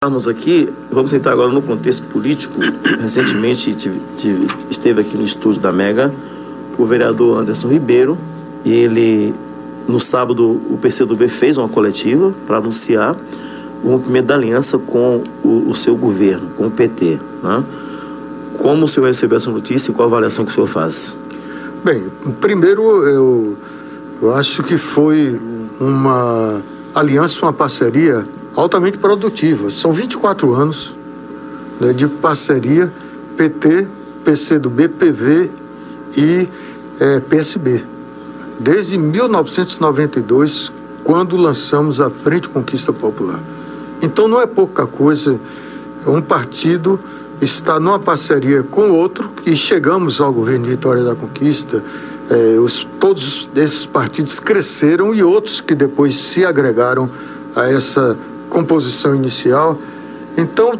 Estamos aqui, vamos entrar agora no contexto político. Recentemente esteve aqui no estúdio da Mega o vereador Anderson Ribeiro, e ele, no sábado, o PCdoB fez uma coletiva para anunciar o rompimento da aliança com o seu governo, com o PT, né? Como o senhor recebeu essa notícia e qual a avaliação que o senhor faz? Bem, primeiro eu acho que foi uma aliança, uma parceria altamente produtiva. São 24 anos, né, de parceria PT, PCdoB, PV e PSB. Desde 1992, quando lançamos a Frente Conquista Popular. Então não é pouca coisa um partido está numa parceria com outro, e chegamos ao governo de Vitória da Conquista. Todos esses partidos cresceram e outros que depois se agregaram a essa composição inicial. Então,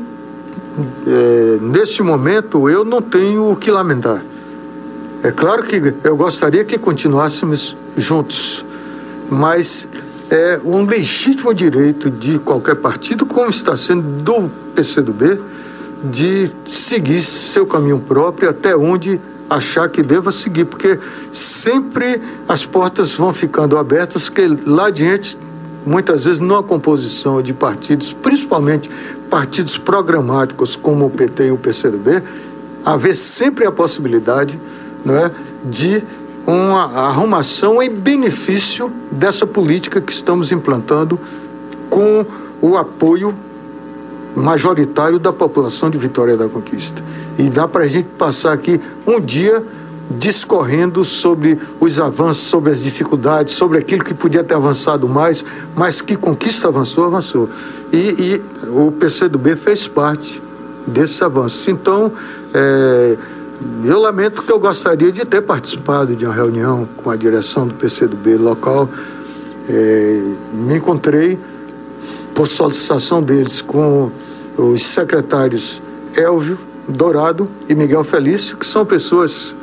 neste momento, eu não tenho o que lamentar. É claro que eu gostaria que continuássemos juntos, mas é um legítimo direito de qualquer partido, como está sendo do PCdoB, de seguir seu caminho próprio até onde achar que deva seguir, porque sempre as portas vão ficando abertas, que lá adiante, muitas vezes, numa composição de partidos, principalmente partidos programáticos como o PT e o PCdoB, haver sempre a possibilidade, né, de uma arrumação em benefício dessa política que estamos implantando, com o apoio majoritário da população de Vitória da Conquista. E dá para a gente passar aqui um dia discorrendo sobre os avanços, sobre as dificuldades, sobre aquilo que podia ter avançado mais, mas que Conquista avançou. E o PCdoB fez parte desses avanços. Então, eu lamento, que eu gostaria de ter participado de uma reunião com a direção do PCdoB local. Me encontrei, por solicitação deles, com os secretários Elvio Dourado e Miguel Felício, que são pessoas,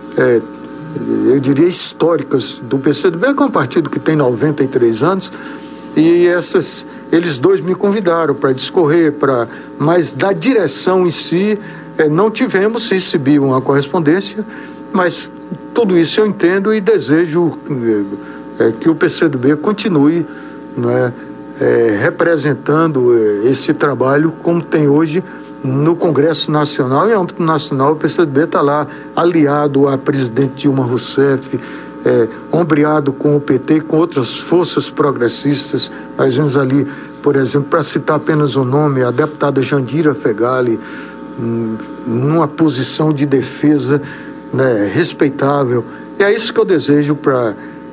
eu diria, históricas do PCdoB, que é um partido que tem 93 anos, e eles dois me convidaram para discorrer, mas da direção em si, não tivemos, recebi uma correspondência, mas tudo isso eu entendo e desejo que o PCdoB continue, não é, representando esse trabalho como tem hoje no Congresso Nacional. Em âmbito nacional, o PCdoB está lá aliado à presidente Dilma Rousseff, ombreado com o PT e com outras forças progressistas. Nós vemos ali, por exemplo, para citar apenas o nome, a deputada Jandira Fegali, numa posição de defesa, né, respeitável. E é isso que eu desejo para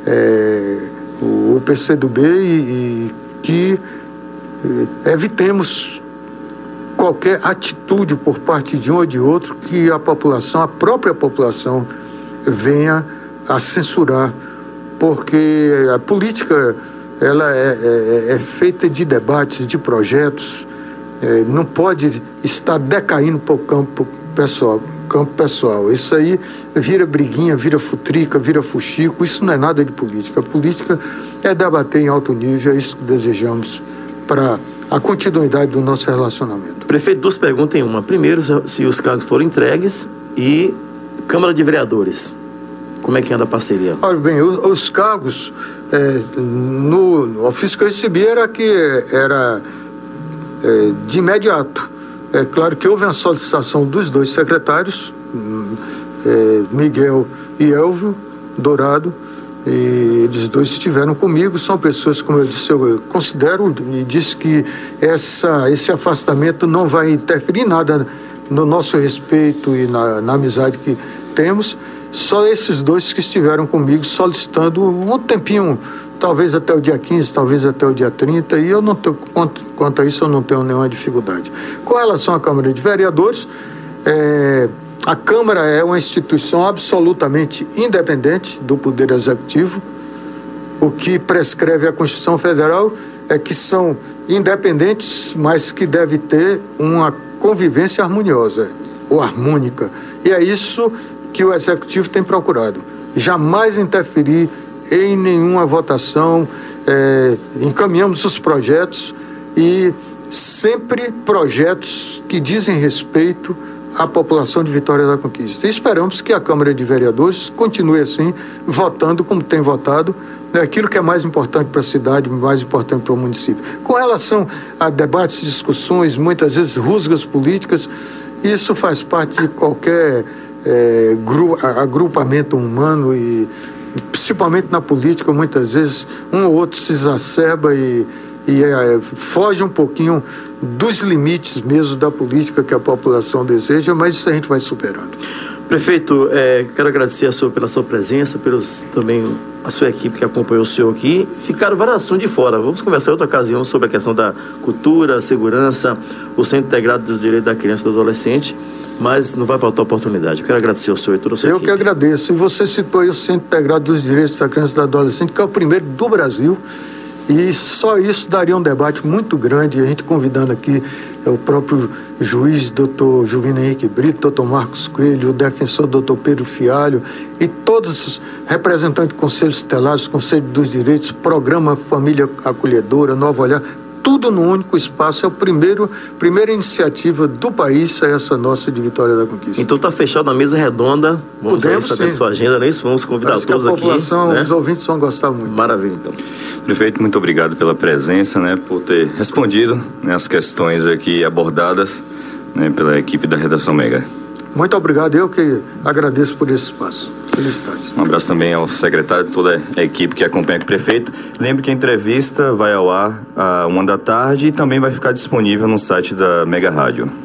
o PCdoB, e que evitemos qualquer atitude por parte de um ou de outro que a própria população venha a censurar, porque a política ela é feita de debates, de projetos, não pode estar decaindo para o campo pessoal. Isso aí vira briguinha, vira futrica, vira fuxico. Isso não é nada de política. A política é debater em alto nível. É isso que desejamos para a continuidade do nosso relacionamento. Prefeito, duas perguntas em uma. Primeiro, se os cargos foram entregues, e Câmara de Vereadores, como é que anda a parceria? Olha bem, os cargos, no ofício que eu recebi era de imediato. É claro que houve uma solicitação dos dois secretários, Miguel e Elvio Dourado, e eles dois estiveram comigo. São pessoas, como eu disse, eu considero, e disse que esse afastamento não vai interferir nada no nosso respeito e na amizade que temos. Só esses dois que estiveram comigo solicitando um tempinho, talvez até o dia 15, talvez até o dia 30, e eu não tenho, quanto a isso, eu não tenho nenhuma dificuldade. Com relação à Câmara de Vereadores, a Câmara é uma instituição absolutamente independente do Poder Executivo. O que prescreve a Constituição Federal é que são independentes, mas que deve ter uma convivência harmoniosa ou harmônica. E é isso que o Executivo tem procurado. Jamais interferir em nenhuma votação. Encaminhamos os projetos e sempre projetos que dizem respeito à população de Vitória da Conquista. E esperamos que a Câmara de Vereadores continue assim, votando como tem votado, aquilo que é mais importante para a cidade, mais importante para o município. Com relação a debates, discussões, muitas vezes rusgas políticas, isso faz parte de qualquer agrupamento humano e principalmente na política, muitas vezes um ou outro se exacerba e foge um pouquinho dos limites mesmo da política que a população deseja, mas isso a gente vai superando. Prefeito, quero agradecer pela sua presença, também a sua equipe que acompanhou o senhor aqui. Ficaram vários assuntos de fora. Vamos conversar em outra ocasião sobre a questão da cultura, segurança, o Centro Integrado dos Direitos da Criança e do Adolescente, mas não vai faltar oportunidade. Eu quero agradecer ao senhor e toda a sua equipe. Eu que agradeço. E você citou aí o Centro Integrado dos Direitos da Criança e do Adolescente, que é o primeiro do Brasil. E só isso daria um debate muito grande, a gente convidando aqui o próprio juiz, doutor Juvino Henrique Brito, doutor Marcos Coelho, o defensor doutor Pedro Fialho e todos os representantes do Conselho Tutelar, Conselho dos Direitos, Programa Família Acolhedora, Novo Olhar, tudo num único espaço. É a primeira iniciativa do país, é essa nossa de Vitória da Conquista. Então está fechado na mesa redonda. Vamos saber a sua agenda, não é isso? Vamos convidar todos aqui. A população, né? Os ouvintes vão gostar muito. Maravilha, então. Prefeito, muito obrigado pela presença, por ter respondido as questões aqui abordadas pela equipe da Redação Mega. Muito obrigado, eu que agradeço por esse espaço. Felicidades. Um abraço também ao secretário e toda a equipe que acompanha o prefeito. Lembre que a entrevista vai ao ar à 1 da tarde e também vai ficar disponível no site da Mega Rádio.